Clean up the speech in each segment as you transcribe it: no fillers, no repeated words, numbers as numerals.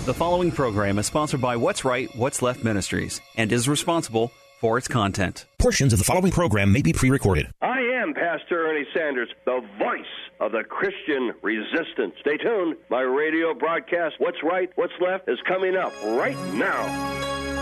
The following program is sponsored by What's Right, What's Left Ministries and is responsible for its content. Portions of the following program may be pre-recorded. I am Pastor Ernie Sanders, the voice of the Christian resistance. Stay tuned. My radio broadcast, What's Right, What's Left, is coming up right now.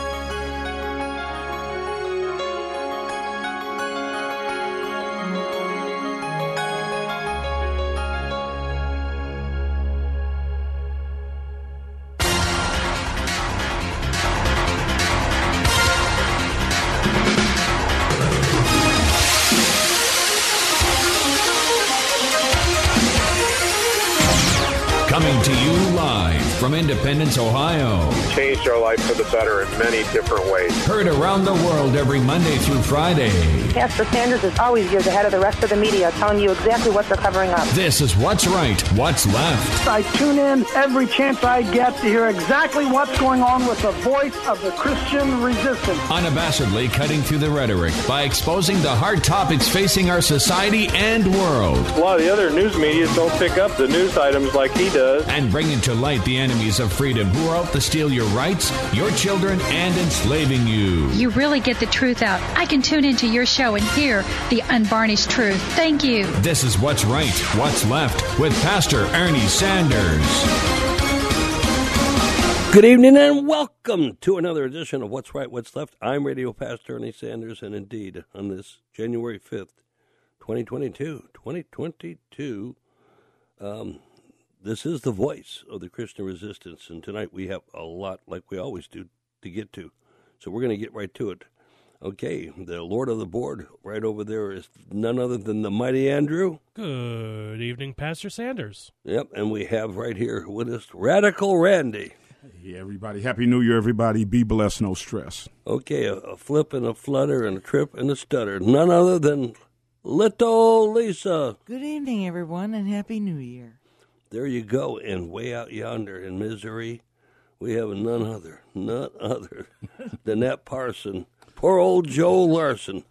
Coming to you live from Independence, Ohio. Changed our life for the better in many different ways. Heard around the world every Monday through Friday. Pastor Sanders is always years ahead of the rest of the media, telling you exactly what they're covering up. This is What's Right, What's Left. I tune in every chance I get to hear exactly what's going on with the voice of the Christian resistance. Unabashedly cutting through the rhetoric by exposing the hard topics facing our society and world. A lot of the other news media don't pick up the news items like he does. And bringing to light the enemies of freedom who are out to steal your rights, your children, and enslaving you. You really get the truth out. I can tune into your show and hear the unvarnished truth. Thank you. This is What's Right, What's Left with Pastor Ernie Sanders. Good evening and welcome to another edition of What's Right, What's Left. I'm Radio Pastor Ernie Sanders, and indeed, on this January 5th, 2022, this is the voice of the Christian resistance, and tonight we have a lot, like we always do, to get to. So we're going to get right to it. Okay, the Lord of the board right over there is none other than the mighty Andrew. Good evening, Pastor Sanders. Yep, and we have right here with us Radical Randy. Hey, everybody. Happy New Year, everybody. Be blessed, no stress. Okay, a flip and a flutter and a trip and a stutter. None other than Little Lisa. Good evening, everyone, and Happy New Year. There you go, and way out yonder in Missouri, we have none other than that parson. Poor old Joe Larson.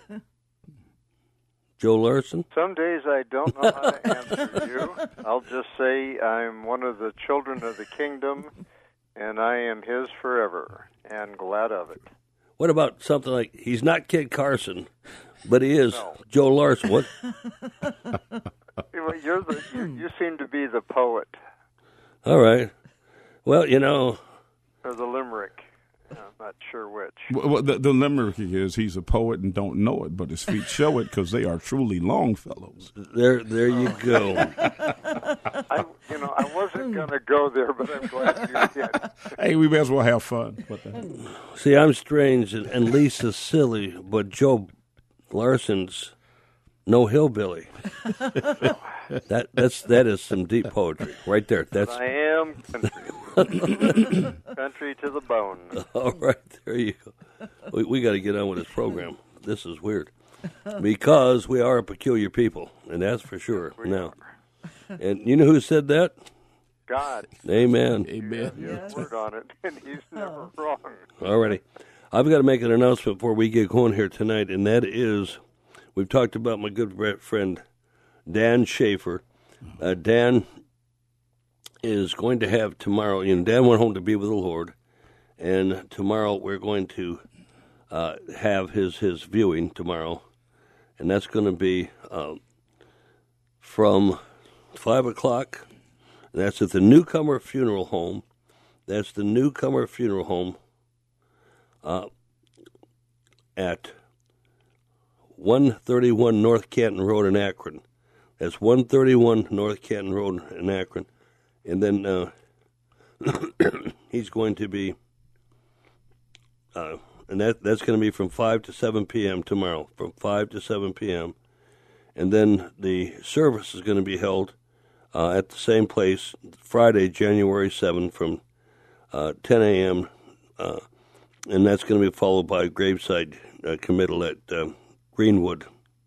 Joe Larson? Some days I don't know how to answer you. I'll just say I'm one of the children of the kingdom, and I am his forever, and glad of it. What about something like, he's not Kid Carson, but he is Joe Larson? What? You seem to be the poet. All right. Well, you know. Or the limerick. I'm not sure which. Well, the limerick is he's a poet and don't know it, but his feet show it because they are truly Longfellows. There you go. I wasn't going to go there, but I'm glad you did. Hey, we may as well have fun. See, I'm strange and Lisa's silly, but Joe Larson's no hillbilly. That is some deep poetry right there. I am country. Country to the bone. All right, there you go. We got to get on with this program. This is weird because we are a peculiar people, and that's for sure. Now, and you know who said that? God. Amen. Amen. Yes. Word on it, and he's never wrong. All righty. I've got to make an announcement before we get going here tonight, and that is, we've talked about my good friend Dan Schaefer. Dan is going to have tomorrow, Dan went home to be with the Lord, and tomorrow we're going to have his viewing tomorrow, and that's going to be from 5 o'clock. That's at the Newcomer Funeral Home. That's the Newcomer Funeral Home at 131 North Canton Road in Akron. That's 131 North Canton Road in Akron. And then he's going to be, and that's going to be from 5 to 7 p.m. tomorrow, from 5 to 7 p.m. And then the service is going to be held at the same place Friday, January 7th from 10 a.m. And that's going to be followed by a graveside committal at Greenwood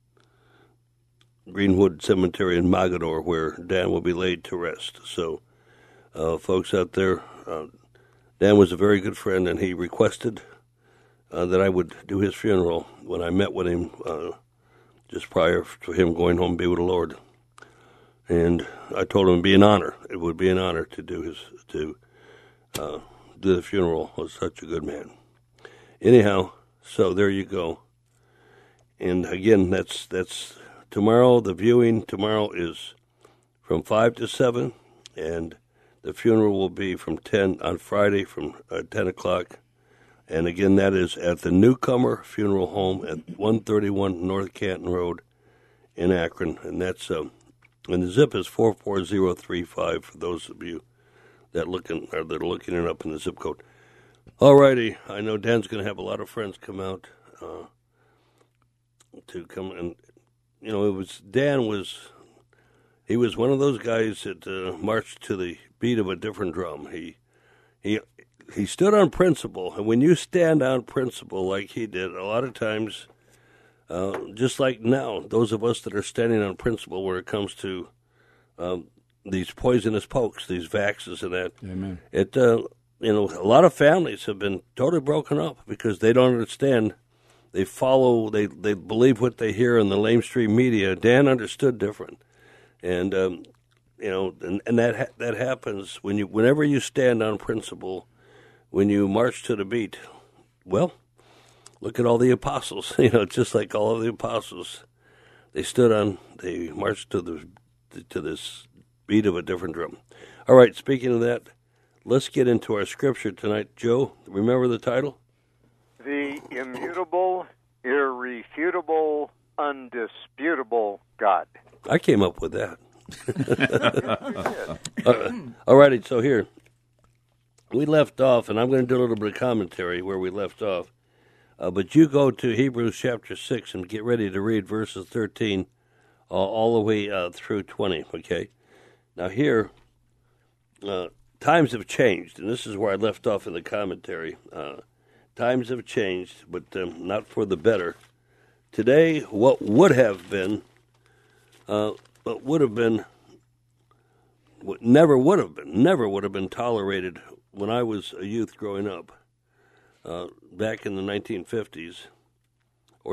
Cemetery in Mogador, where Dan will be laid to rest. So, folks out there, Dan was a very good friend, and he requested that I would do his funeral when I met with him just prior to him going home to be with the Lord. And I told him it'd be an honor. It would be an honor to do do the funeral of such a good man. Anyhow, so there you go. And again, that's tomorrow. The viewing tomorrow is from 5 to 7, and the funeral will be from 10 on Friday from 10 o'clock. And again, that is at the Newcomer Funeral Home at 131 North Canton Road in Akron. And that's and the zip is 44035 for those of you that are looking it up in the zip code. All righty, I know Dan's going to have a lot of friends come out to come, and you know, he was one of those guys that marched to the beat of a different drum. He stood on principle, and when you stand on principle like he did, a lot of times, just like now, those of us that are standing on principle when it comes to these poisonous pokes, these vaxes and that, amen. You know, a lot of families have been totally broken up because they don't understand. They believe what they hear in the lamestream media. Dan understood different, and you know, and that happens whenever you stand on principle, when you march to the beat. Well, look at all the apostles. You know, just like all of the apostles, they marched to this beat of a different drum. All right. Speaking of that, let's get into our scripture tonight. Joe, remember the title? The immutable, irrefutable, undisputable God. I came up with that. All righty, so here, we left off, and I'm going to do a little bit of commentary where we left off, but you go to Hebrews chapter 6 and get ready to read verses 13 all the way through 20, okay? Now here, times have changed, and this is where I left off in the commentary. Times have changed, but not for the better. Today, what never would have been tolerated when I was a youth growing up, back in the 1950s, or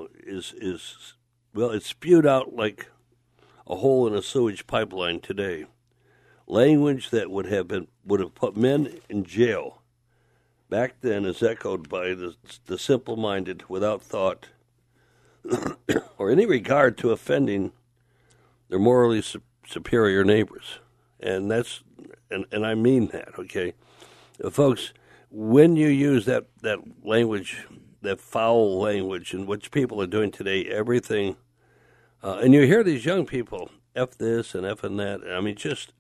it's spewed out like a hole in a sewage pipeline today. Language that would have put men in jail back then is echoed by the simple-minded without thought or any regard to offending their morally superior neighbors. And I mean that, okay? Folks, when you use that language, that foul language, and what people are doing today, everything, and you hear these young people, F this and F and that, I mean, just,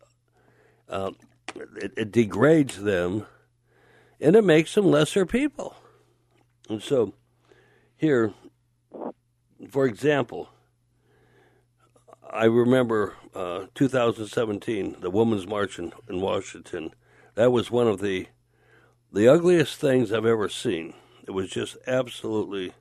it degrades them, and it makes them lesser people. And so, here, for example, I remember 2017, the Women's March in Washington. That was one of the ugliest things I've ever seen. It was just absolutely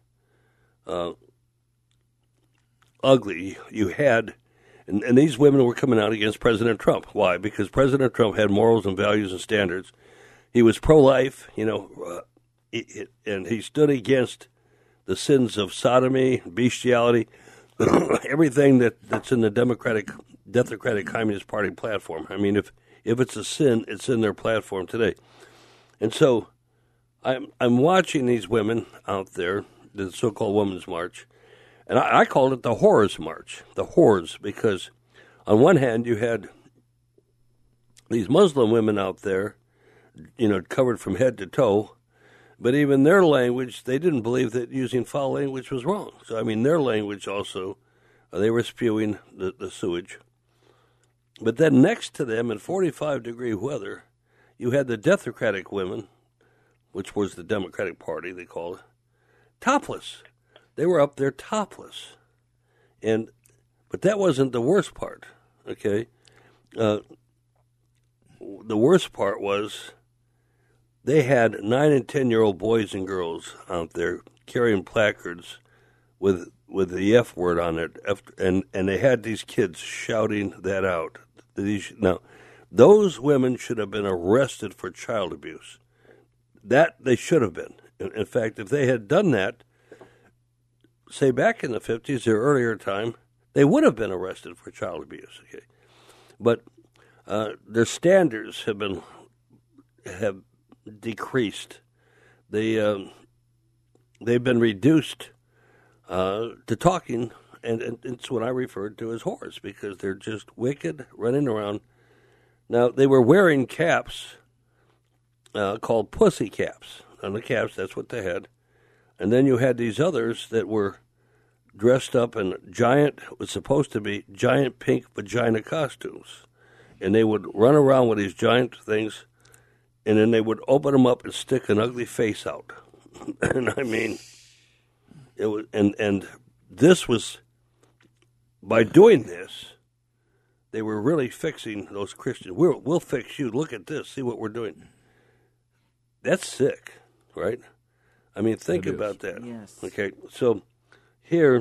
ugly. You had, and these women were coming out against President Trump. Why? Because President Trump had morals and values and standards. He was pro-life, you know, and he stood against the sins of sodomy, bestiality, everything that's in the Democratic Communist Party platform. I mean, if it's a sin, it's in their platform today. And so I'm watching these women out there, the so-called Women's March, and I called it the Whores March, the whores, because on one hand you had these Muslim women out there, you know, covered from head to toe, but even their language, they didn't believe that using foul language was wrong. So, I mean, their language also, they were spewing the sewage. But then next to them, in 45-degree weather, you had the Democratic women, which was the Democratic Party, they called it, topless. They were up there topless. But that wasn't the worst part, okay? The worst part was they had 9 and 10-year-old boys and girls out there carrying placards with the F word on it, and they had these kids shouting that out. Now, those women should have been arrested for child abuse. That they should have been. In fact, if they had done that, say back in the 50s or earlier time, they would have been arrested for child abuse. Okay, but their standards have been have decreased. They've been reduced to talking, and it's what I referred to as whores, because they're just wicked, running around. Now, they were wearing caps called pussy caps. On the caps, that's what they had. And then you had these others that were dressed up in was supposed to be giant pink vagina costumes. And they would run around with these giant things, and then they would open them up and stick an ugly face out. And I mean, it was, and this was, by doing this, they were really fixing those Christians. We'll fix you. Look at this. See what we're doing. That's sick, right? I mean, think about that. Yes. Okay, so here,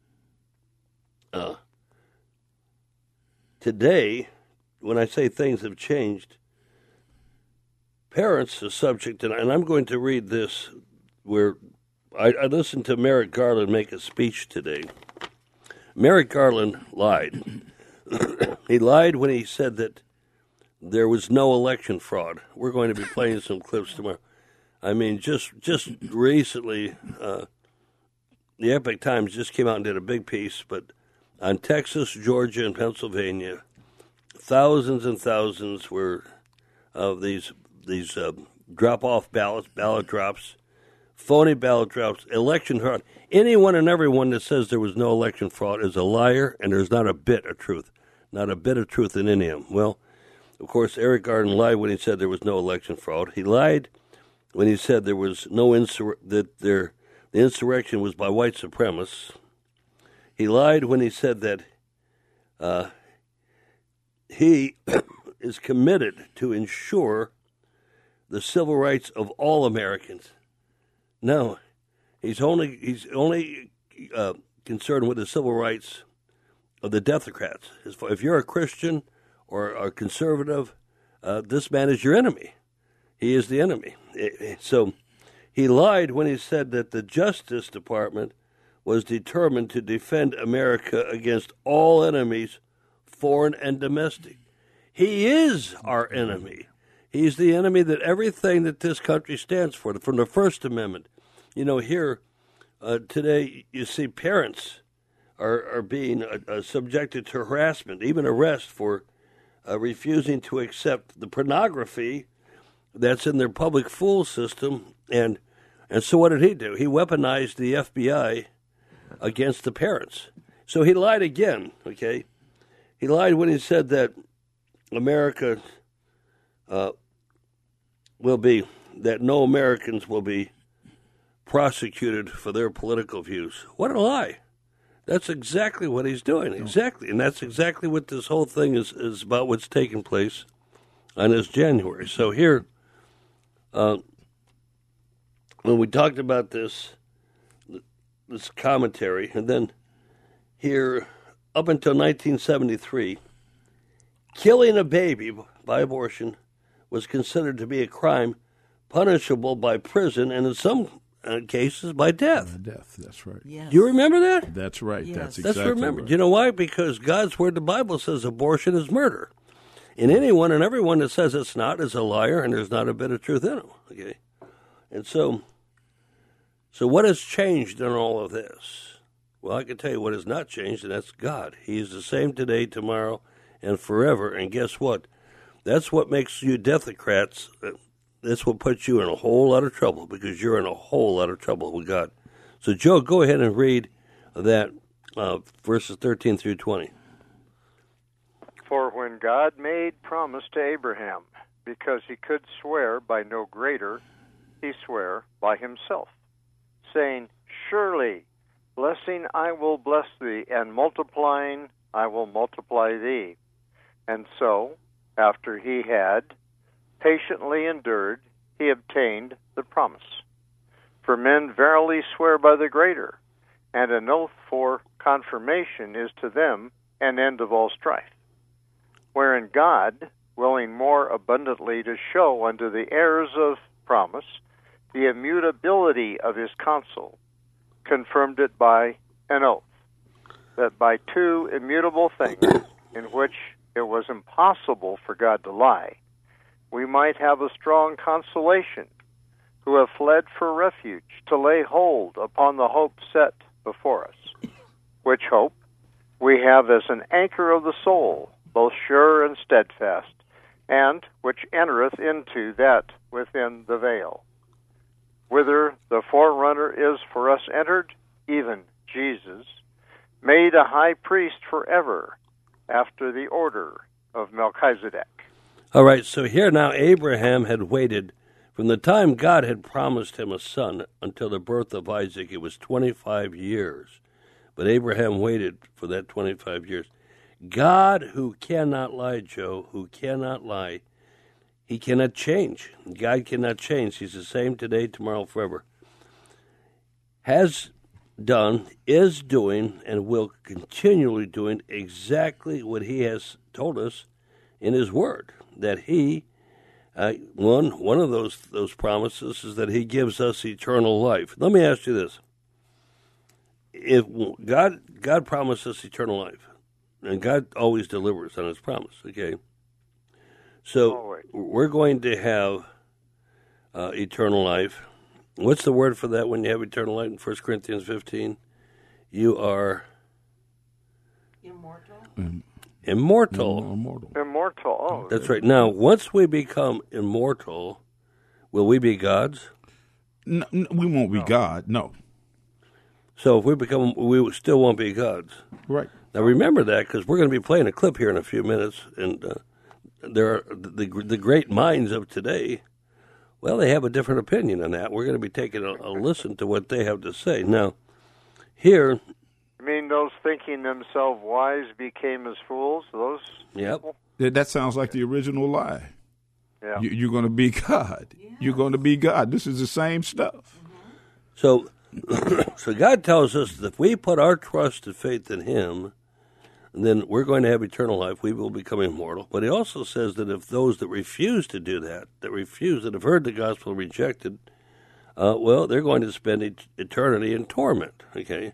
today, when I say things have changed, parents are subject, and I'm going to read this, where I listened to Merrick Garland make a speech today. Merrick Garland lied. He lied when he said that there was no election fraud. We're going to be playing some clips tomorrow. I mean, just recently, the Epoch Times just came out and did a big piece, but on Texas, Georgia, and Pennsylvania, thousands and thousands were of these drop-off ballots, ballot drops, phony ballot drops, election fraud. Anyone and everyone that says there was no election fraud is a liar, and there's not a bit of truth. Not a bit of truth in any of them. Well, of course, Eric Garden lied when he said there was no election fraud. He lied when he said there was no the insurrection was by white supremacists. He lied when he said that he is committed to ensure the civil rights of all Americans. No, he's only concerned with the civil rights of the Democrats. If you're a Christian or a conservative, this man is your enemy. He is the enemy. So he lied when he said that the Justice Department was determined to defend America against all enemies, foreign and domestic. He is our enemy. He's the enemy that everything that this country stands for, from the First Amendment. You know, here today you see parents are being subjected to harassment, even arrest for refusing to accept the pornography that's in their public school system. And so what did he do? He weaponized the FBI against the parents. So he lied again, okay? He lied when he said that America that no Americans will be prosecuted for their political views. What a lie. That's exactly what he's doing, exactly. And that's exactly what this whole thing is about, what's taking place on this January. So here, when we talked about this commentary, and then here, up until 1973, killing a baby by abortion was considered to be a crime punishable by prison and in some cases by death. Death, that's right. Yes. Do you remember that? That's right. Yes. That's exactly remembered. right. You know why? Because God's word, the Bible says abortion is murder. And anyone and everyone that says it's not is a liar, and there's not a bit of truth in them. Okay, and so what has changed in all of this? Well, I can tell you what has not changed, and that's God. He is the same today, tomorrow, and forever. And guess what? That's what makes you Democrats. That's what puts you in a whole lot of trouble, because you're in a whole lot of trouble with God. So, Joe, go ahead and read that verses 13 through 20. For when God made promise to Abraham, because he could swear by no greater, he sware by himself, saying, Surely, blessing I will bless thee, and multiplying I will multiply thee. And so, after he had patiently endured, he obtained the promise. For men verily swear by the greater, and an oath for confirmation is to them an end of all strife. Wherein God, willing more abundantly to show unto the heirs of promise the immutability of his counsel, confirmed it by an oath, that by two immutable things, in which it was impossible for God to lie, we might have a strong consolation, who have fled for refuge, to lay hold upon the hope set before us, which hope we have as an anchor of the soul, both sure and steadfast, and which entereth into that within the veil, whither the forerunner is for us entered, even Jesus, made a high priest forever, after the order of Melchizedek. All right, so here now Abraham had waited from the time God had promised him a son until the birth of Isaac. It was 25 years. But Abraham waited for that 25 years. God, who cannot lie, Joe, who cannot lie, he cannot change. God cannot change. He's the same today, tomorrow, forever. Has done, is doing, and will continually doing exactly what he has told us in his word. That he, one of those promises is that he gives us eternal life. Let me ask you this. If God promised us eternal life, and God always delivers on his promise, okay? So we're going to have eternal life. What's the word for that when you have eternal life in 1 Corinthians 15? You are immortal. Immortal. Oh, that's right. Now, once we become immortal, will we be gods? No, we won't be God, no. So if we still won't be gods. Right. Now remember that, because we're going to be playing a clip here in a few minutes, and there are the great minds of today. Well, they have a different opinion on that. We're going to be taking a listen to what they have to say. Now, here... You mean those thinking themselves wise became as fools? Those people? That sounds like the original lie. Yeah. You're going to be God. Yeah. You're going to be God. This is the same stuff. So God tells us that if we put our trust and faith in him, then we're going to have eternal life. We will become immortal. But he also says that if those that refuse to do that have heard the gospel and rejected, well, they're going to spend eternity in torment, okay?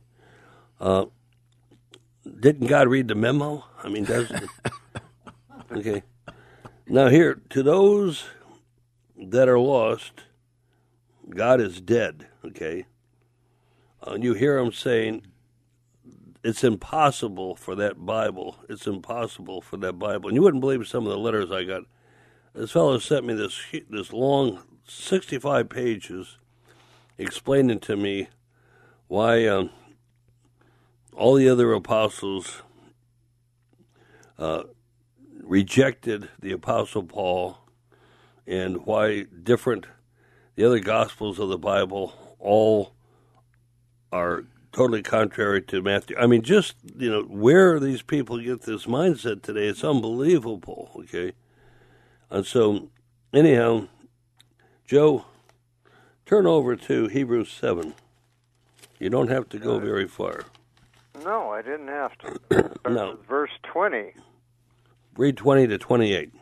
Didn't God read the memo? I mean, doesn't it? Okay. Now here, to those that are lost, God is dead, okay? You hear him saying, it's impossible for that Bible. It's impossible for that Bible. And you wouldn't believe some of the letters I got. This fellow sent me this long 65 pages explaining to me why all the other apostles rejected the Apostle Paul, and why the other Gospels of the Bible all are totally contrary to Matthew. I mean, just, where these people get this mindset today, it's unbelievable, okay? And so, anyhow, Joe, turn over to Hebrews 7. You don't have to go very far. No, I didn't have to. No. Verse 20. Read 20 to 28.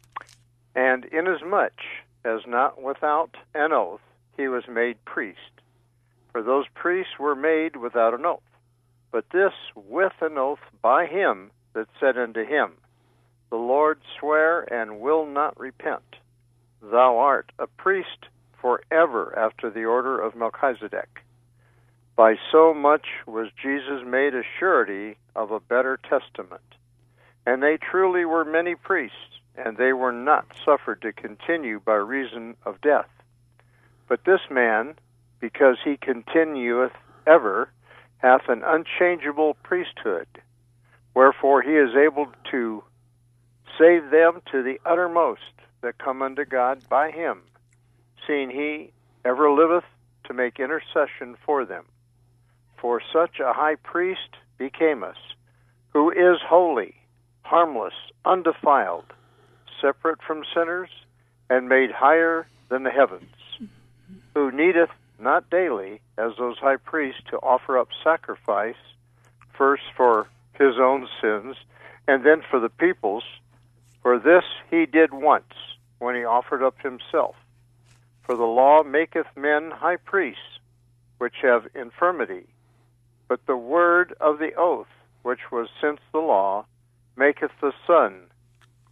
And inasmuch as not without an oath he was made priest, for those priests were made without an oath, but this with an oath by him that said unto him, The Lord swear and will not repent. Thou art a priest forever after the order of Melchizedek. By so much was Jesus made a surety of a better testament. And they truly were many priests, and they were not suffered to continue by reason of death. But this man, because he continueth ever, hath an unchangeable priesthood, wherefore he is able to save them to the uttermost that come unto God by him, seeing he ever liveth to make intercession for them. For such a high priest became us, who is holy, harmless, undefiled, separate from sinners, and made higher than the heavens, who needeth not daily, as those high priests, to offer up sacrifice, first for his own sins, and then for the people's. For this he did once, when he offered up himself. For the law maketh men high priests, which have infirmity. But the word of the oath, which was since the law, maketh the Son,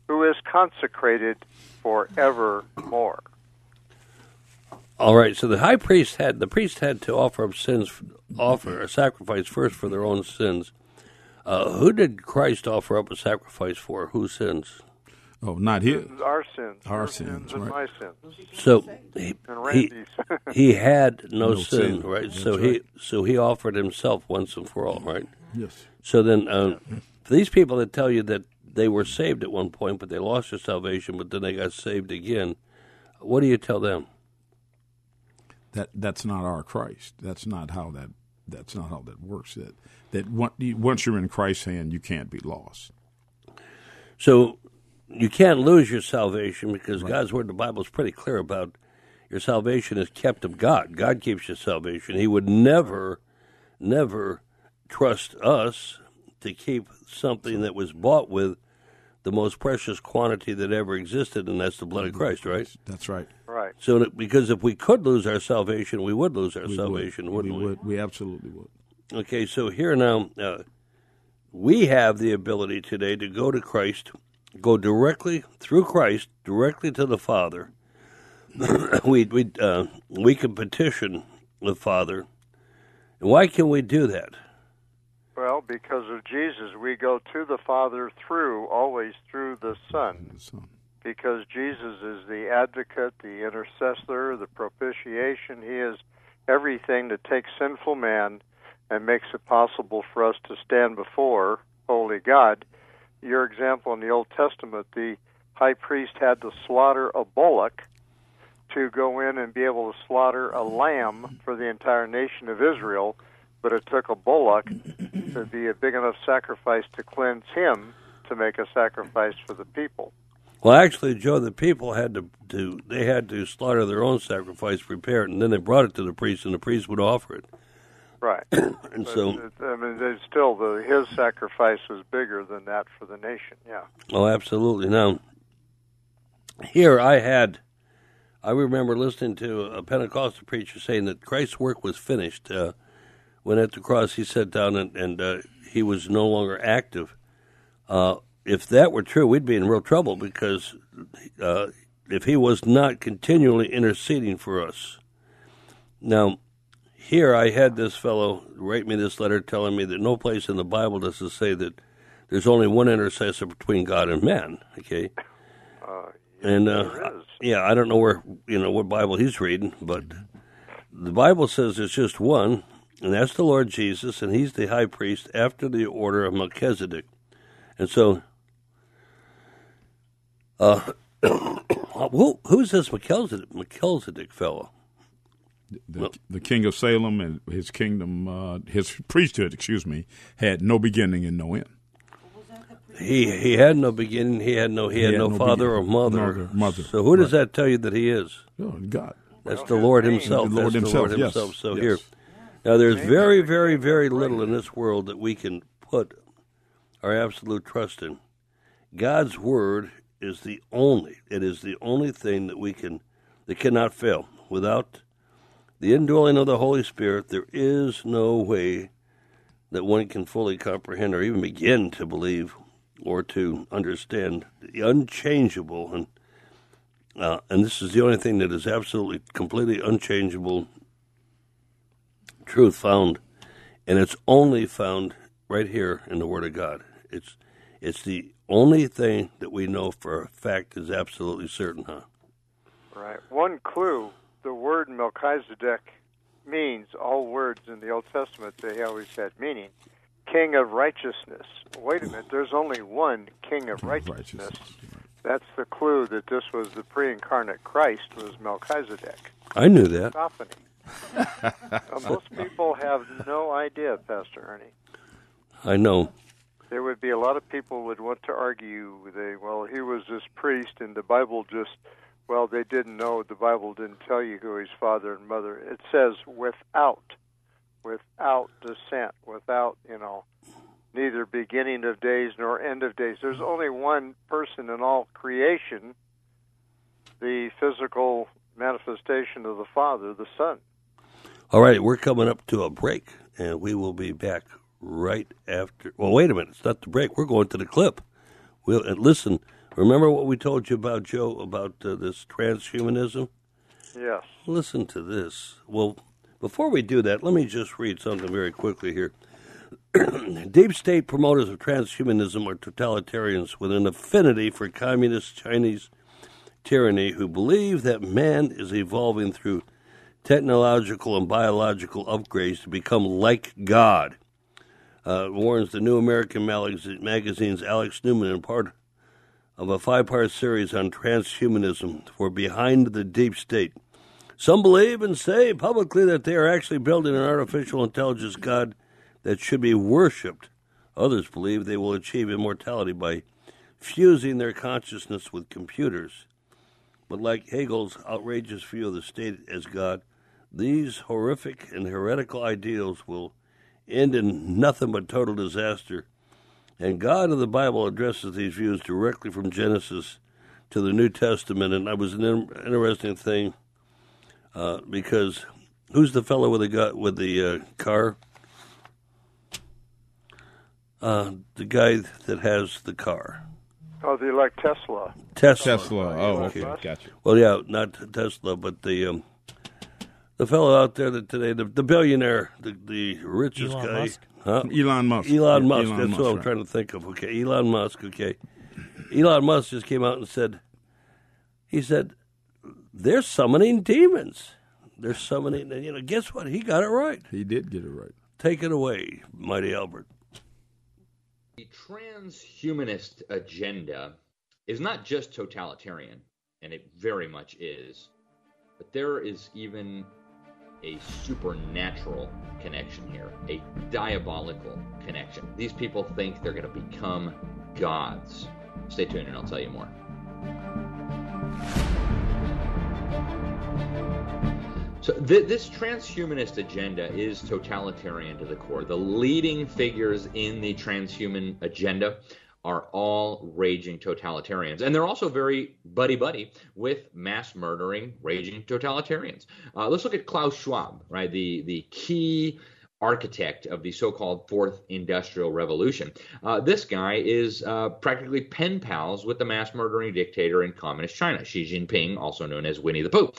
who is consecrated forevermore. All right, so the priest had to offer a sacrifice first for their own sins. Who did Christ offer up a sacrifice for? Whose sins? Oh, not his. Our sins. Our sins, and right. my sins. So And Randy's. he had no sin, sin. right? That's So right. he offered himself once and for all, right? Yes. So then, for these people that tell you that they were saved at one point, but they lost their salvation, but then they got saved again, what do you tell them? That's not our Christ. That's not how that works. That once you're in Christ's hand, you can't be lost. So you can't lose your salvation because God's word, the Bible, is pretty clear about your salvation is kept of God. God keeps your salvation. He would never trust us to keep something that was bought with the most precious quantity that ever existed, and that's the blood of Christ, right? That's right. Right. So, because if we could lose our salvation, we would lose our salvation, wouldn't we? We absolutely would. Okay, so here now, we have the ability today to go to Christ, go directly through Christ, directly to the Father. we can petition the Father. And why can we do that? Well, because of Jesus, we go to the Father always through the Son. Because Jesus is the advocate, the intercessor, the propitiation. He is everything that takes sinful man and makes it possible for us to stand before holy God. Your example in the Old Testament, the high priest had to slaughter a bullock to go in and be able to slaughter a lamb for the entire nation of Israel, but it took a bullock to be a big enough sacrifice to cleanse him to make a sacrifice for the people. Well, actually, Joe, the people had to slaughter their own sacrifice, prepare it, and then they brought it to the priest, and the priest would offer it. Right. And but so, his sacrifice was bigger than that for the nation. Yeah. Oh, absolutely. Now, here I remember listening to a Pentecostal preacher saying that Christ's work was finished. When at the cross he sat down and he was no longer active. If that were true, we'd be in real trouble because if he was not continually interceding for us. Now, here I had this fellow write me this letter telling me that no place in the Bible does it say that there's only one intercessor between God and man. Okay, and yeah, I don't know what Bible he's reading, but the Bible says there's just one, and that's the Lord Jesus, and he's the high priest after the order of Melchizedek. And so, who's this Melchizedek fellow? The king of Salem and his kingdom, his priesthood, had no beginning and no end. He had no beginning. He had no father or mother. So who does that tell you that he is? Oh, God. That's the Lord Himself. The Lord Himself. Yes. So yes. Here, now there's very, very, very little in this world that we can put our absolute trust in. God's word is the only thing that cannot fail. Without the indwelling of the Holy Spirit, there is no way that one can fully comprehend or even begin to believe or to understand the unchangeable, and this is the only thing that is absolutely, completely unchangeable truth found, and it's only found right here in the Word of God. It's the only thing that we know for a fact is absolutely certain, huh? Right. One clue, the word Melchizedek means, all words in the Old Testament, they always had meaning, King of Righteousness. Wait a minute, there's only one King of Righteousness. That's the clue that this was the pre-incarnate Christ, was Melchizedek. I knew that. Most people have no idea, Pastor Ernie. I know. There would be a lot of people would want to argue, he was this priest, and the Bible they didn't know, the Bible didn't tell you who his father and mother. It says without descent, without, neither beginning of days nor end of days. There's only one person in all creation, the physical manifestation of the Father, the Son. All right, we're coming up to a break, and we will be back right after. Well, wait a minute. It's not the break. We're going to the clip. Listen, Remember what we told you about, Joe, about this transhumanism? Yes. Listen to this. Well, before we do that, let me just read something very quickly here. Deep state promoters of transhumanism are totalitarians with an affinity for communist Chinese tyranny who believe that man is evolving through technological and biological upgrades to become like God. Warns the New American magazine's Alex Newman in part of a 5-part series on transhumanism for Behind the Deep State. Some believe and say publicly that they are actually building an artificial intelligence God that should be worshipped. Others believe they will achieve immortality by fusing their consciousness with computers. But like Hegel's outrageous view of the state as God, these horrific and heretical ideals will end in nothing but total disaster. And God of the Bible addresses these views directly from Genesis to the New Testament. And that was an interesting thing because who's the fellow with the car? The guy that has the car. Oh, they like Tesla. Tesla. Oh, okay, gotcha. Well, yeah, not Tesla, but the fellow out there that today, the billionaire, the richest Elon guy. Musk? Huh? Elon Musk. Elon Musk. Elon That's Musk, what I'm right. trying to think of. Okay, Elon Musk. Okay, Elon Musk just came out and said, they're summoning demons. They're summoning. Guess what? He got it right. He did get it right. Take it away, Mighty Albert. The transhumanist agenda is not just totalitarian, and it very much is, but there is even a supernatural connection here, a diabolical connection. These people think they're going to become gods. Stay tuned and I'll tell you more. So this transhumanist agenda is totalitarian to the core. The leading figures in the transhuman agenda are all raging totalitarians. And they're also very buddy-buddy with mass-murdering, raging totalitarians. Let's look at Klaus Schwab, right? The key architect of the so-called Fourth Industrial Revolution. This guy is practically pen pals with the mass-murdering dictator in communist China, Xi Jinping, also known as Winnie the Pooh.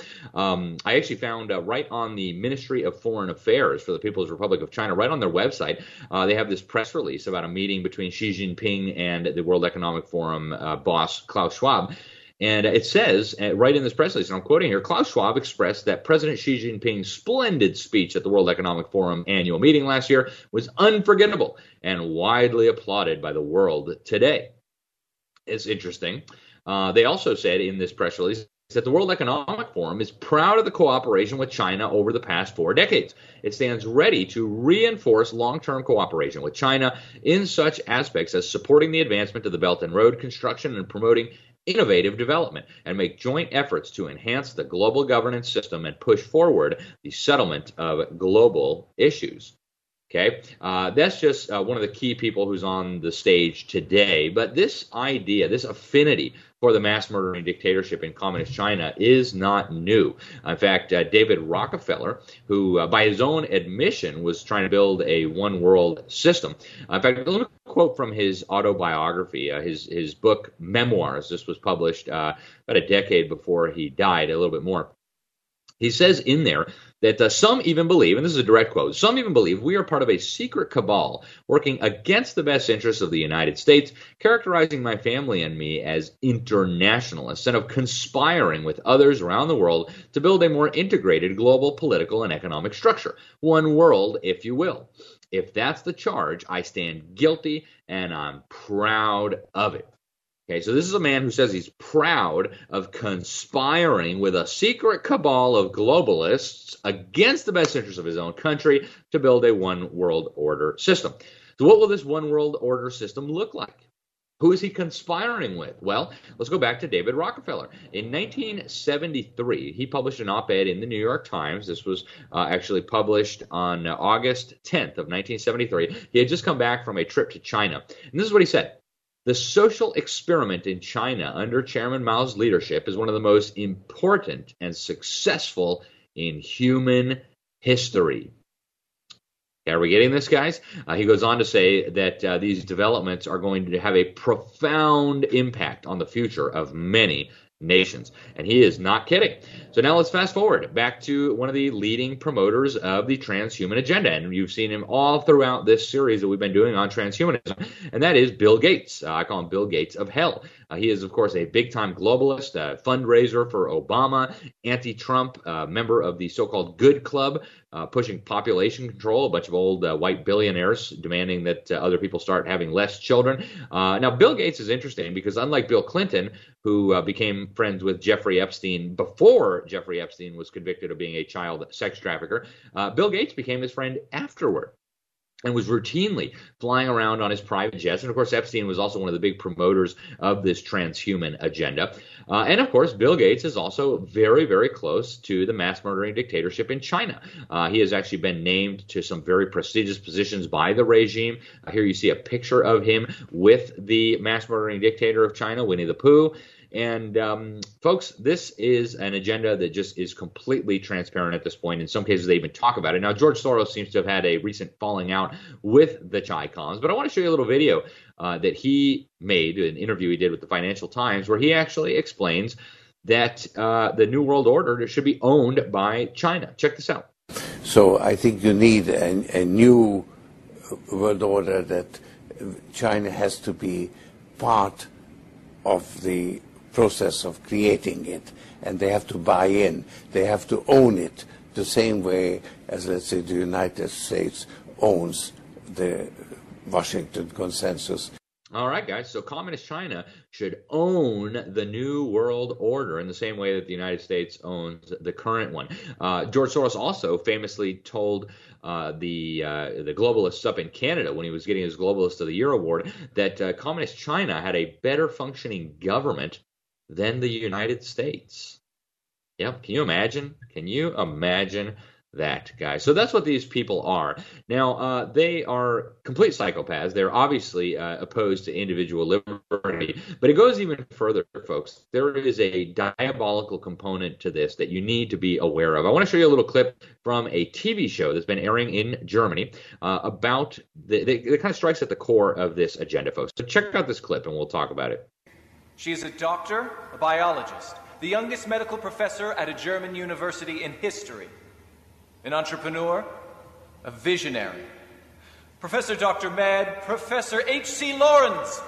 I actually found right on the Ministry of Foreign Affairs for the People's Republic of China, right on their website, they have this press release about a meeting between Xi Jinping and the World Economic Forum boss, Klaus Schwab. And it says, right in this press release, and I'm quoting here, Klaus Schwab expressed that President Xi Jinping's splendid speech at the World Economic Forum annual meeting last year was unforgettable and widely applauded by the world today. It's interesting. They also said in this press release that the World Economic Forum is proud of the cooperation with China over the past 4 decades. It stands ready to reinforce long-term cooperation with China in such aspects as supporting the advancement of the Belt and Road construction and promoting innovative development, and make joint efforts to enhance the global governance system and push forward the settlement of global issues. Okay, that's just one of the key people who's on the stage today. But this idea, this affinity for the mass murdering dictatorship in communist China is not new. In fact, David Rockefeller, who by his own admission was trying to build a one world system. In fact, let me quote from his autobiography, his book Memoirs. This was published about a decade before he died, a little bit more. He says in there that some even believe, and this is a direct quote, some even believe we are part of a secret cabal working against the best interests of the United States, characterizing my family and me as internationalists and of conspiring with others around the world to build a more integrated global political and economic structure. One world, if you will. If that's the charge, I stand guilty and I'm proud of it. Okay, so this is a man who says he's proud of conspiring with a secret cabal of globalists against the best interests of his own country to build a one world order system. So what will this one world order system look like? Who is he conspiring with? Well, let's go back to David Rockefeller. In 1973, he published an op-ed in the New York Times. This was actually published on August 10th of 1973. He had just come back from a trip to China. And this is what he said. The social experiment in China under Chairman Mao's leadership is one of the most important and successful in human history. Okay, are we getting this, guys? He goes on to say that these developments are going to have a profound impact on the future of many nations. And he is not kidding. So now let's fast forward back to one of the leading promoters of the transhuman agenda. And you've seen him all throughout this series that we've been doing on transhumanism. And that is Bill Gates. I call him Bill Gates of hell. He is, of course, a big-time globalist, fundraiser for Obama, anti-Trump, member of the so-called Good Club, pushing population control, a bunch of old white billionaires demanding that other people start having less children. Now, Bill Gates is interesting because unlike Bill Clinton, who became friends with Jeffrey Epstein before Jeffrey Epstein was convicted of being a child sex trafficker, Bill Gates became his friend afterward and was routinely flying around on his private jets. And, of course, Epstein was also one of the big promoters of this transhuman agenda. And, of course, Bill Gates is also very, very close to the mass-murdering dictatorship in China. He has actually been named to some very prestigious positions by the regime. Here you see a picture of him with the mass-murdering dictator of China, Winnie the Pooh. And, folks, this is an agenda that just is completely transparent at this point. In some cases, they even talk about it. Now, George Soros seems to have had a recent falling out with the Chi-Coms, but I want to show you a little video that he made, an interview he did with the Financial Times, where he actually explains that the New World Order should be owned by China. Check this out. So I think you need a new world order that China has to be part of the process of creating it, and they have to buy in. They have to own it the same way as, let's say, the United States owns the Washington Consensus. All right, guys. So communist China should own the New World Order in the same way that the United States owns the current one. George Soros also famously told the globalists up in Canada when he was getting his Globalist of the Year award that communist China had a better functioning government than the United States. Yep. Can you imagine? Can you imagine that, guys? So that's what these people are. Now, they are complete psychopaths. They're obviously opposed to individual liberty, but it goes even further, folks. There is a diabolical component to this that you need to be aware of. I want to show you a little clip from a TV show that's been airing in Germany about it kind of strikes at the core of this agenda, folks. So check out this clip and we'll talk about it. She is a doctor, a biologist, the youngest medical professor at a German university in history. An entrepreneur, a visionary. Professor Dr. Mad, Professor H.C. Lawrence.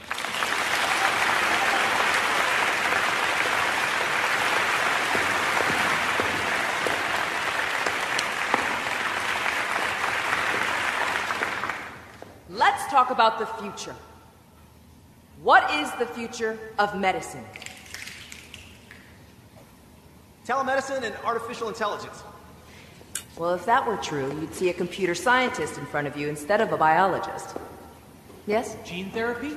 Let's talk about the future. What is the future of medicine? Telemedicine and artificial intelligence. Well, if that were true, you'd see a computer scientist in front of you instead of a biologist. Yes? Gene therapy?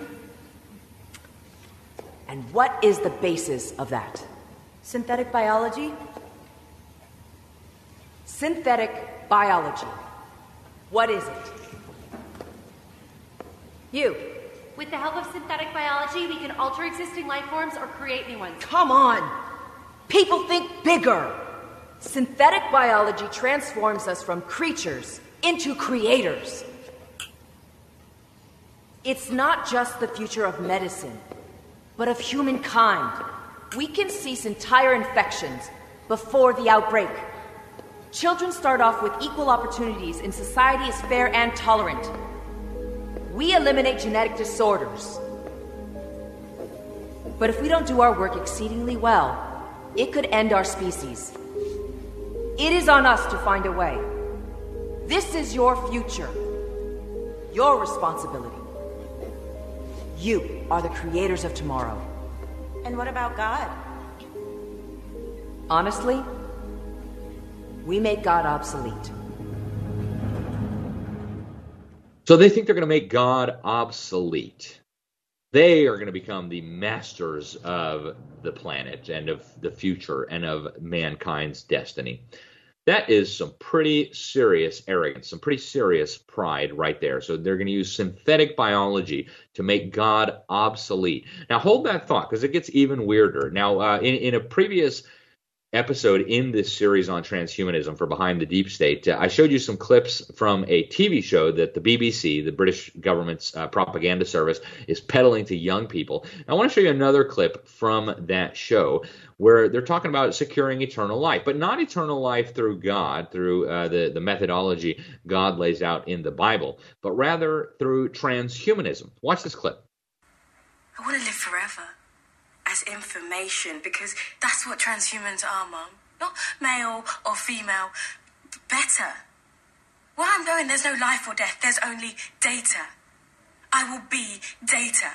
And what is the basis of that? Synthetic biology? Synthetic biology. What is it? You. With the help of synthetic biology, we can alter existing life forms or create new ones. Come on! People think bigger! Synthetic biology transforms us from creatures into creators. It's not just the future of medicine, but of humankind. We can cease entire infections before the outbreak. Children start off with equal opportunities and society is fair and tolerant. We eliminate genetic disorders. But if we don't do our work exceedingly well, it could end our species. It is on us to find a way. This is your future. Your responsibility. You are the creators of tomorrow. And what about God? Honestly, we make God obsolete. So they think they're going to make God obsolete. They are going to become the masters of the planet and of the future and of mankind's destiny. That is some pretty serious arrogance, some pretty serious pride right there. So they're going to use synthetic biology to make God obsolete. Now hold that thought because it gets even weirder. Now in a previous episode in this series on transhumanism for Behind the Deep State, I showed you some clips from a TV show that the BBC, the British government's propaganda service, is peddling to young people. I want to show you another clip from that show where they're talking about securing eternal life, but not eternal life through God, through the methodology God lays out in the Bible, but rather through transhumanism. Watch this clip. I want to live forever. As information, because that's what transhumans are, Mum. Not male or female, better. Where I'm going, there's no life or death, there's only data. I will be data.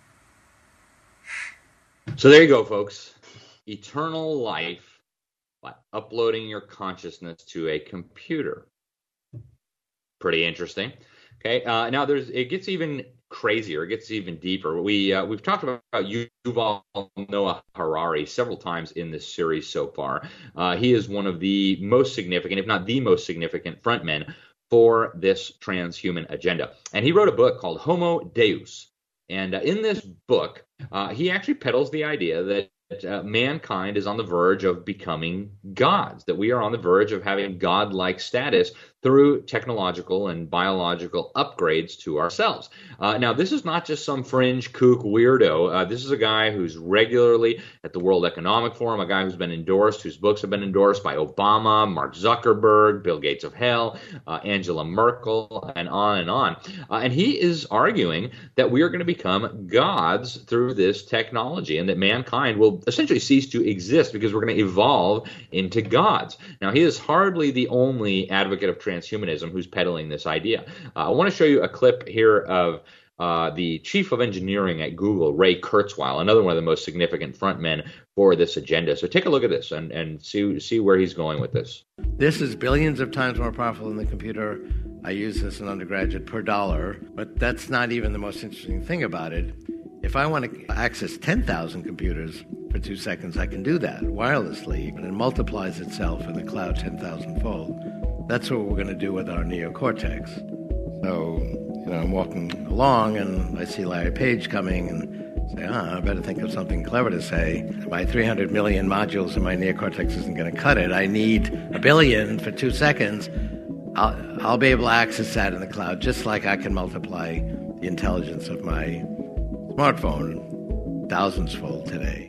So there you go, folks. Eternal life by uploading your consciousness to a computer. Pretty interesting. Okay, now it gets even crazier. It gets even deeper. We've talked about Yuval Noah Harari several times in this series so far. He is one of the most significant, if not the most significant, frontmen for this transhuman agenda. And he wrote a book called Homo Deus. And in this book, he actually peddles the idea that mankind is on the verge of becoming gods, that we are on the verge of having godlike status through technological and biological upgrades to ourselves. Now, this is not just some fringe kook weirdo. This is a guy who's regularly at the World Economic Forum, a guy who's been endorsed, whose books have been endorsed by Obama, Mark Zuckerberg, Bill Gates of Hell, Angela Merkel, and on and on. And he is arguing that we are going to become gods through this technology and that mankind will essentially cease to exist because we're going to evolve into gods. Now, he is hardly the only advocate of transhumanism who's peddling this idea. I want to show you a clip here of the chief of engineering at Google, Ray Kurzweil, another one of the most significant frontmen for this agenda. So take a look at this and see where he's going with this. This is billions of times more powerful than the computer I use as an undergraduate per dollar, but that's not even the most interesting thing about it. If I want to access 10,000 computers for 2 seconds, I can do that wirelessly, and it multiplies itself in the cloud 10,000-fold. That's what we're going to do with our neocortex. So, I'm walking along and I see Larry Page coming and say, I better think of something clever to say. My 300 million modules in my neocortex isn't going to cut it. I need 1 billion for 2 seconds. I'll be able to access that in the cloud, just like I can multiply the intelligence of my smartphone thousands-fold today.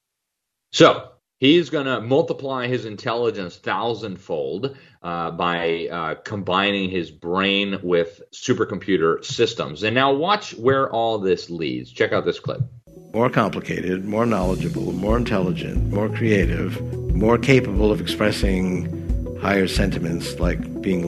So he's going to multiply his intelligence thousand-fold by combining his brain with supercomputer systems. And now watch where all this leads. Check out this clip. More complicated, more knowledgeable, more intelligent, more creative, more capable of expressing higher sentiments like being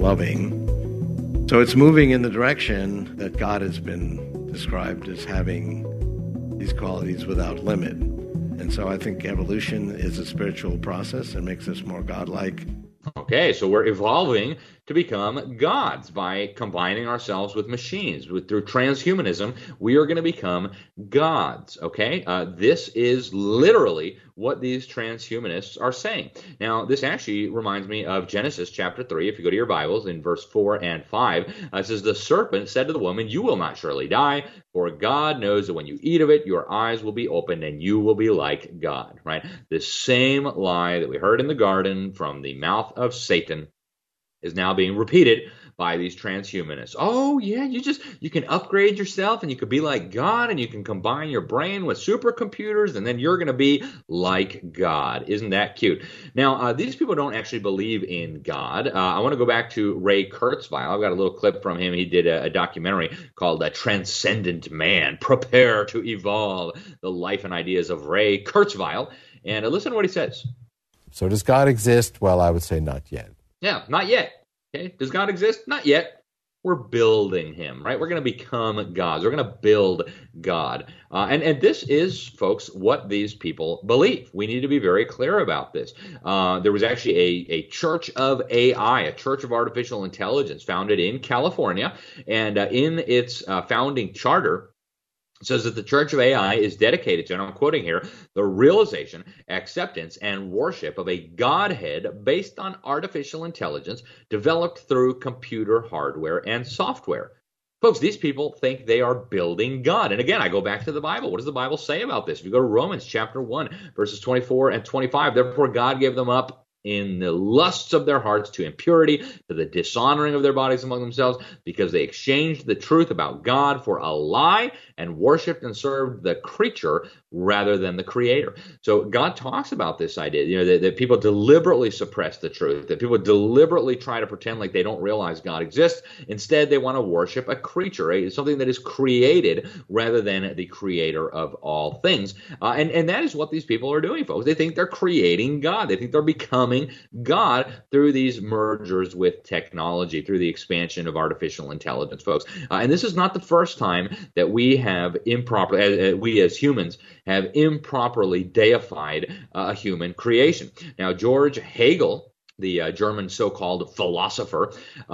loving. So it's moving in the direction that God has been described as having these qualities without limit. And so I think evolution is a spiritual process and makes us more godlike. Okay, so we're evolving to become gods by combining ourselves with machines. Through transhumanism, we are going to become gods, okay? This is literally what these transhumanists are saying. Now, this actually reminds me of Genesis chapter 3. If you go to your Bibles, in verse 4 and 5, it says, "The serpent said to the woman, 'You will not surely die, for God knows that when you eat of it, your eyes will be opened and you will be like God,'" right? The same lie that we heard in the garden from the mouth of Satan is now being repeated by these transhumanists. Oh, yeah, you can upgrade yourself and you could be like God and you can combine your brain with supercomputers and then you're going to be like God. Isn't that cute? Now, these people don't actually believe in God. I want to go back to Ray Kurzweil. I've got a little clip from him. He did a documentary called Transcendent Man, Prepare to Evolve, the life and ideas of Ray Kurzweil. And listen to what he says. So does God exist? Well, I would say not yet. Yeah, not yet. Okay, does God exist? Not yet. We're building him, right? We're going to become gods. We're going to build God. And this is, folks, what these people believe. We need to be very clear about this. There was actually a Church of AI, a Church of Artificial Intelligence, founded in California. And in its founding charter, says that the Church of AI is dedicated to, and I'm quoting here, the realization, acceptance, and worship of a Godhead based on artificial intelligence developed through computer hardware and software. Folks, these people think they are building God. And again, I go back to the Bible. What does the Bible say about this? If you go to Romans chapter 1, verses 24 and 25, therefore God gave them up in the lusts of their hearts to impurity, to the dishonoring of their bodies among themselves, because they exchanged the truth about God for a lie and worshipped and served the creature rather than the Creator. So God talks about this idea, that people deliberately suppress the truth, that people deliberately try to pretend like they don't realize God exists. Instead, they want to worship a creature, something that is created rather than the Creator of all things. And that is what these people are doing, folks. They think they're creating God. They think they're becoming God through these mergers with technology, through the expansion of artificial intelligence, folks. And this is not the first time that we have we as humans have improperly deified a human creation. Now, George Hegel, the German so-called philosopher,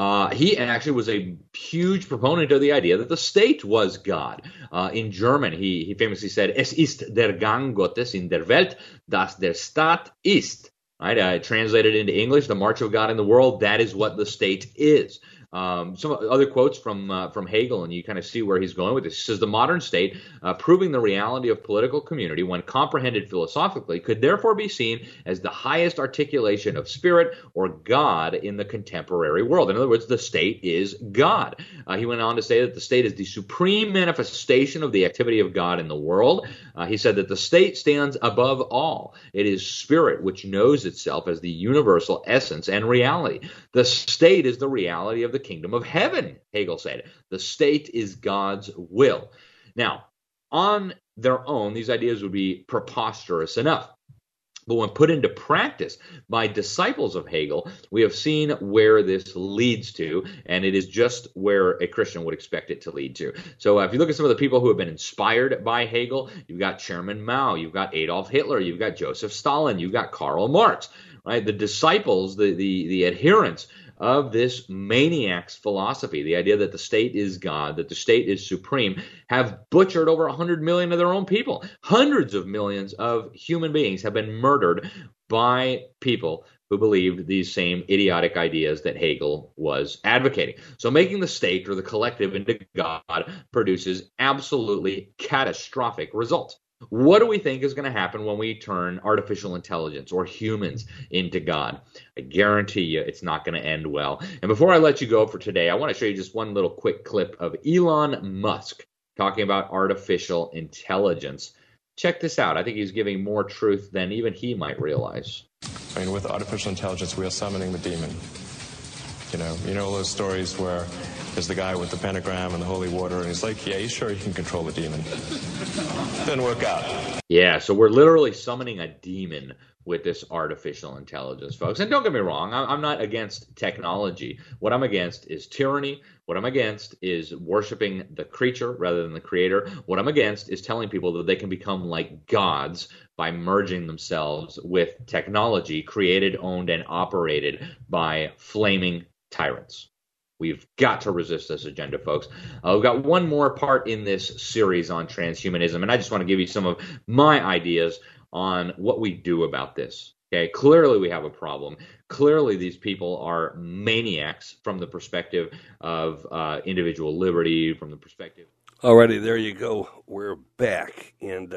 he actually was a huge proponent of the idea that the state was God. In German, he famously said, "Es ist der Gang Gottes in der Welt, dass der Staat ist." Right? Translated into English, the march of God in the world, that is what the state is. Some other quotes from Hegel, and you kind of see where he's going with this. He says, the modern state, proving the reality of political community when comprehended philosophically, could therefore be seen as the highest articulation of spirit or God in the contemporary world. In other words, the state is God. He went on to say that the state is the supreme manifestation of the activity of God in the world. He said that the state stands above all. It is spirit which knows itself as the universal essence and reality. The state is the reality of the kingdom of heaven, Hegel said. The state is God's will. Now, on their own, these ideas would be preposterous enough. But when put into practice by disciples of Hegel, we have seen where this leads to, and it is just where a Christian would expect it to lead to. So if you look at some of the people who have been inspired by Hegel, you've got Chairman Mao, you've got Adolf Hitler, you've got Joseph Stalin, you've got Karl Marx, right? The disciples, the adherents of this maniac's philosophy, the idea that the state is God, that the state is supreme, have butchered over 100 million of their own people. Hundreds of millions of human beings have been murdered by people who believed these same idiotic ideas that Hegel was advocating. So making the state or the collective into God produces absolutely catastrophic results. What do we think is going to happen when we turn artificial intelligence or humans into God? I guarantee you it's not going to end well. And before I let you go for today, I want to show you just one little quick clip of Elon Musk talking about artificial intelligence. Check this out. I think he's giving more truth than even he might realize. I mean, with artificial intelligence, we are summoning the demon. You know those stories where there's the guy with the pentagram and the holy water, and he's like, yeah, he's sure he can control the demon. Didn't work out. Yeah, so we're literally summoning a demon with this artificial intelligence, folks. And don't get me wrong, I'm not against technology. What I'm against is tyranny. What I'm against is worshiping the creature rather than the creator. What I'm against is telling people that they can become like gods by merging themselves with technology created, owned, and operated by flaming tyrants. We've got to resist this agenda, folks. We've got one more part in this series on transhumanism, and I just want to give you some of my ideas on what we do about this. Okay, clearly we have a problem. Clearly these people are maniacs from the perspective of individual liberty, from the perspective. Alrighty, there you go. We're back, and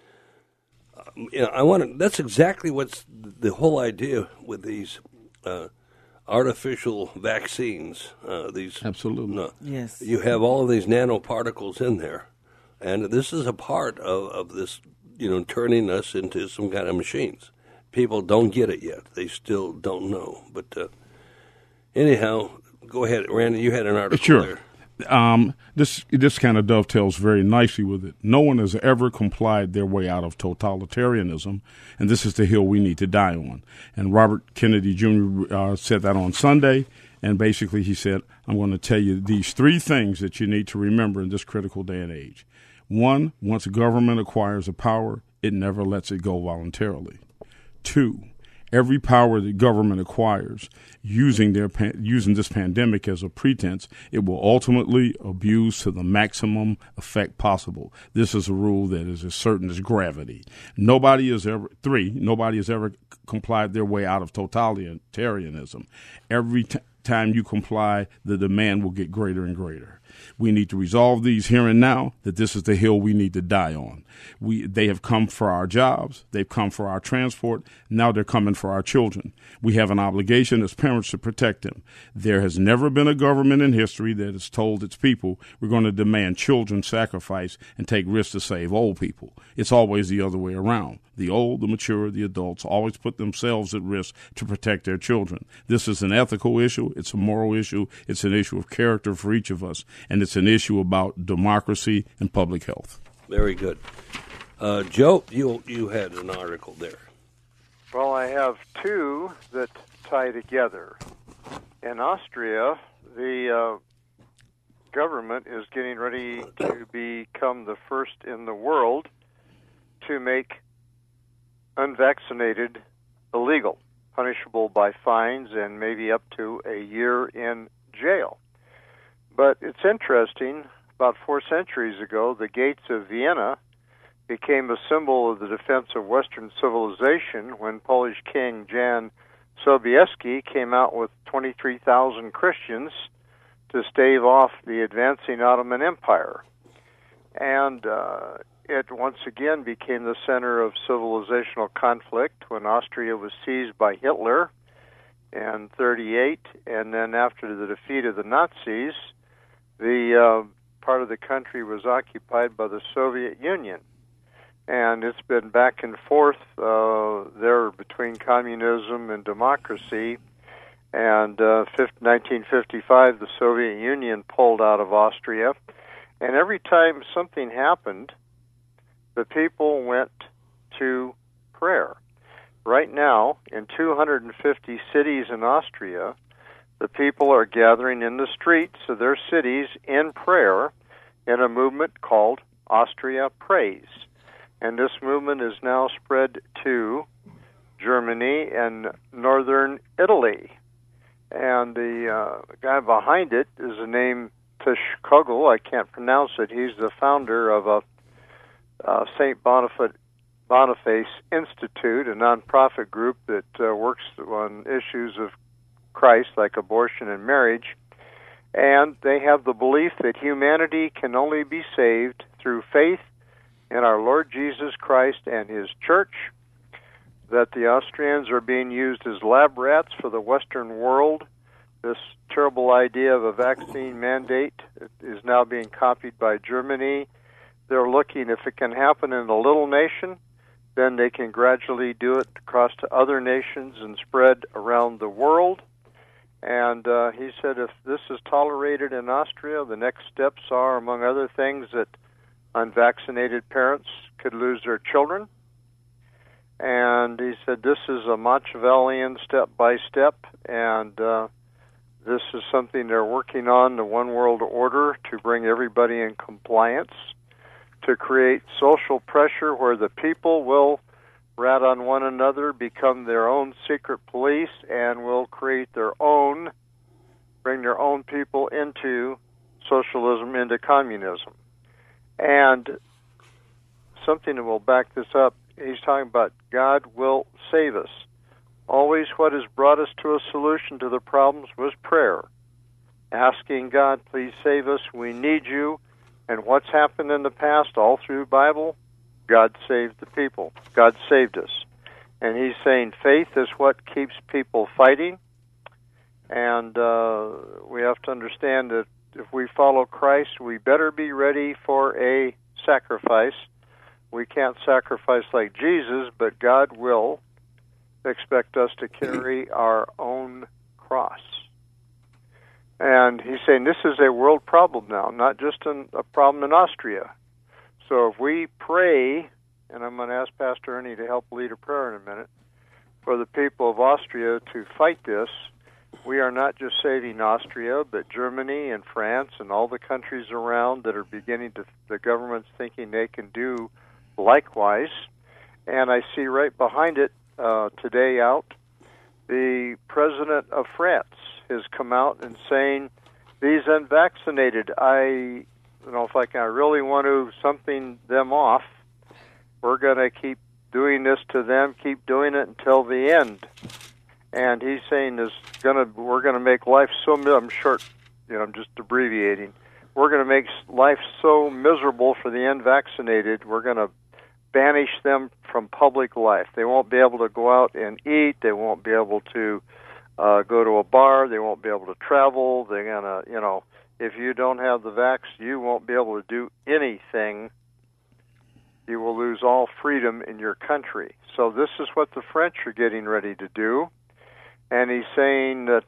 that's exactly what's the whole idea with these artificial vaccines. Absolutely. Yes. You have all of these nanoparticles in there, and this is a part of this, turning us into some kind of machines. People don't get it yet. They still don't know. But anyhow, go ahead, Randy. You had an article there. This kind of dovetails very nicely with it. No one has ever complied their way out of totalitarianism, and this is the hill we need to die on. And Robert Kennedy Jr. Said that on Sunday, and basically he said, I'm going to tell you these three things that you need to remember in this critical day and age. One, once a government acquires a power, it never lets it go voluntarily. Two, every power that government acquires using this pandemic as a pretense, it will ultimately abuse to the maximum effect possible. This is a rule that is as certain as gravity. Nobody has ever complied their way out of totalitarianism. Every time you comply, the demand will get greater and greater. We need to resolve these here and now, that this is the hill we need to die on. They have come for our jobs. They've come for our transport. Now they're coming for our children. We have an obligation as parents to protect them. There has never been a government in history that has told its people we're going to demand children sacrifice and take risks to save old people. It's always the other way around. The old, the mature, the adults always put themselves at risk to protect their children. This is an ethical issue. It's a moral issue. It's an issue of character for each of us. And it's an issue about democracy and public health. Very good. Joe, you had an article there. Well, I have two that tie together. In Austria, the government is getting ready to become the first in the world to make unvaccinated illegal, punishable by fines and maybe up to a year in jail. But it's interesting, about 4 centuries ago, the gates of Vienna became a symbol of the defense of Western civilization when Polish King Jan Sobieski came out with 23,000 Christians to stave off the advancing Ottoman Empire. And it once again became the center of civilizational conflict when Austria was seized by Hitler in 1938, and then after the defeat of the Nazis, the part of the country was occupied by the Soviet Union. And it's been back and forth there between communism and democracy. And 1955, the Soviet Union pulled out of Austria. And every time something happened, the people went to prayer. Right now, in 250 cities in Austria, the people are gathering in the streets of their cities in prayer in a movement called Austria Prays. And this movement is now spread to Germany and northern Italy. And the guy behind it is the name Tish Kogel. I can't pronounce it. He's the founder of a St. Boniface Institute, a nonprofit group that works on issues of Christ, like abortion and marriage. And they have the belief that humanity can only be saved through faith in our Lord Jesus Christ and His church, that the Austrians are being used as lab rats for the Western world. This terrible idea of a vaccine mandate is now being copied by Germany. They're looking, if it can happen in a little nation, then they can gradually do it across to other nations and spread around the world. And he said if this is tolerated in Austria, the next steps are, among other things, that unvaccinated parents could lose their children. And he said this is a Machiavellian step-by-step, and this is something they're working on, the one world order, to bring everybody in compliance, to create social pressure where the people will rat on one another, become their own secret police, and will create their own, bring their own people into socialism, into communism. And something that will back this up, he's talking about God will save us. Always what has brought us to a solution to the problems was prayer. Asking God, please save us, we need you. And what's happened in the past, all through the Bible, God saved the people. God saved us. And he's saying faith is what keeps people fighting. And we have to understand that if we follow Christ, we better be ready for a sacrifice. We can't sacrifice like Jesus, but God will expect us to carry our own cross. And he's saying this is a world problem now, not just a problem in Austria. So if we pray, and I'm going to ask Pastor Ernie to help lead a prayer in a minute, for the people of Austria to fight this, we are not just saving Austria, but Germany and France and all the countries around that are beginning to, the government's thinking they can do likewise. And I see right behind it today out, the president of France has come out and saying, these unvaccinated, I don't know if I really want to something them off. We're going to keep doing this to them, keep doing it until the end. And he's saying we're going to make life so, I'm short, I'm just abbreviating, we're going to make life so miserable for the unvaccinated, we're going to banish them from public life. They won't be able to go out and eat. They won't be able to go to a bar. They won't be able to travel. They're going to, if you don't have the vax, you won't be able to do anything. You will lose all freedom in your country. So this is what the French are getting ready to do. And he's saying that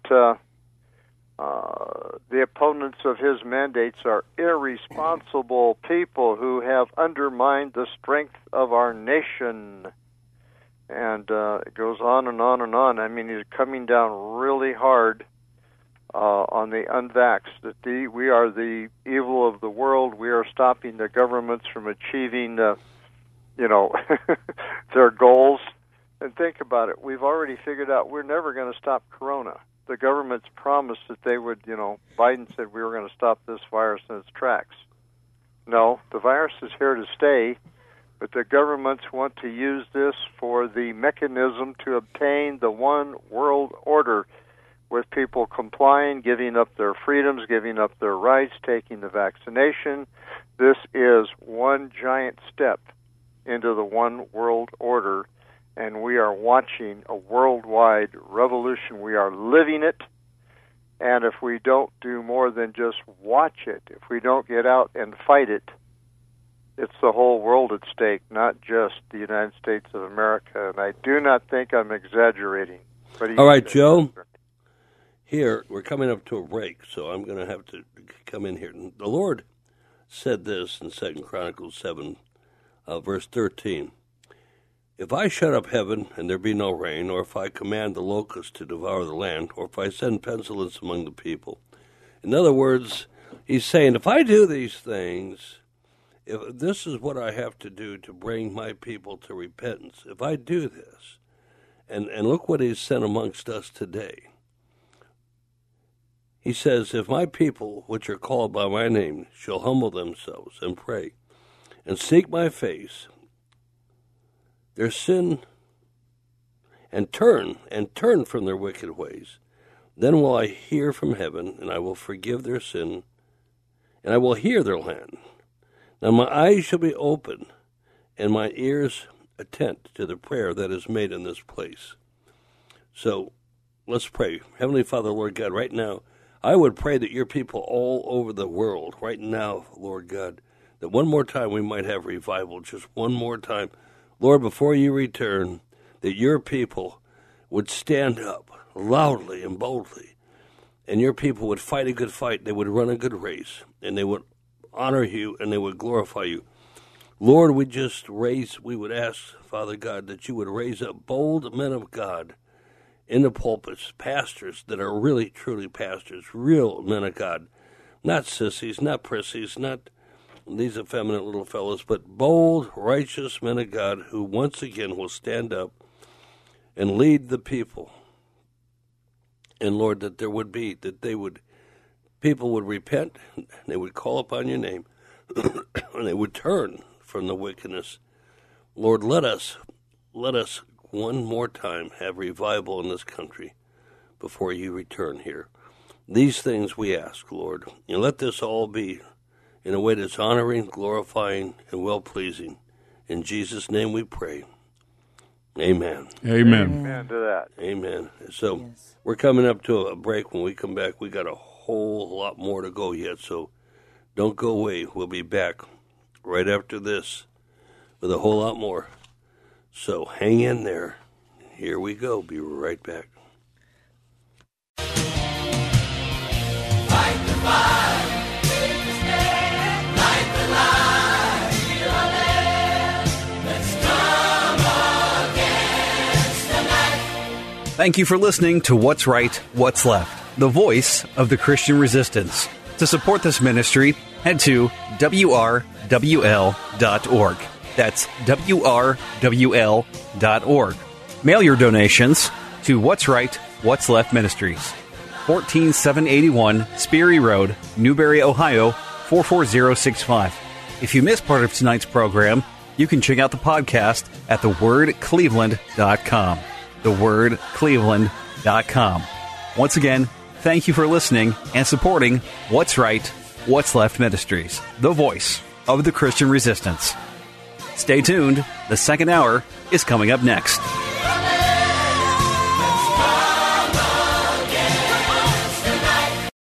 the opponents of his mandates are irresponsible people who have undermined the strength of our nation. And it goes on and on and on. I mean, he's coming down really hard on the unvaxxed. That we are the evil of the world. We are stopping the governments from achieving, their goals. And think about it. We've already figured out we're never going to stop Corona. The government's promised that they would, Biden said we were going to stop this virus in its tracks. No, the virus is here to stay, but the governments want to use this for the mechanism to obtain the one world order, with people complying, giving up their freedoms, giving up their rights, taking the vaccination. This is one giant step into the one world order, and we are watching a worldwide revolution. We are living it, and if we don't do more than just watch it, if we don't get out and fight it, it's the whole world at stake, not just the United States of America. And I do not think I'm exaggerating. All right, Joe. Here, we're coming up to a break, so I'm going to have to come in here. The Lord said this in 2 Chronicles 7, verse 13. If I shut up heaven and there be no rain, or if I command the locusts to devour the land, or if I send pestilence among the people. In other words, he's saying, if I do these things, if this is what I have to do to bring my people to repentance, if I do this, and look what he's sent amongst us today. He says, if my people, which are called by my name, shall humble themselves and pray, and seek my face, their sin, and turn from their wicked ways, then will I hear from heaven, and I will forgive their sin, and I will hear their land. Now my eyes shall be open, and my ears attent to the prayer that is made in this place. So, let's pray. Heavenly Father, Lord God, right now, I would pray that your people all over the world, right now, Lord God, that one more time we might have revival, just one more time. Lord, before you return, that your people would stand up loudly and boldly, and your people would fight a good fight, they would run a good race, and they would honor you, and they would glorify you. Lord, we would ask, Father God, that you would raise up bold men of God in the pulpits, pastors that are really, truly pastors, real men of God, not sissies, not prissies, not these effeminate little fellows, but bold, righteous men of God who once again will stand up and lead the people. And Lord, that people would repent, they would call upon your name, and they would turn from the wickedness. Lord, let us one more time have revival in this country before you return here. These things we ask, Lord, and let this all be in a way that's honoring, glorifying, and well-pleasing. In Jesus' name we pray. Amen. Amen. Amen to that. Amen. So we're coming up to a break. When we come back, we got a whole lot more to go yet, so don't go away. We'll be back right after this with a whole lot more. So hang in there. Here we go. Be right back. Fight the fight. Take the stand. Light the light. Feel our land. Let's come against the night. Thank you for listening to What's Right, What's Left, the voice of the Christian resistance. To support this ministry, head to WRWL.org. That's WRWL.org. Mail your donations to What's Right, What's Left Ministries, 14781 Sperry Road, Newberry, Ohio, 44065. If you missed part of tonight's program, you can check out the podcast at thewordcleveland.com. Thewordcleveland.com. Once again, thank you for listening and supporting What's Right, What's Left Ministries, the voice of the Christian resistance. Stay tuned. The second hour is coming up next.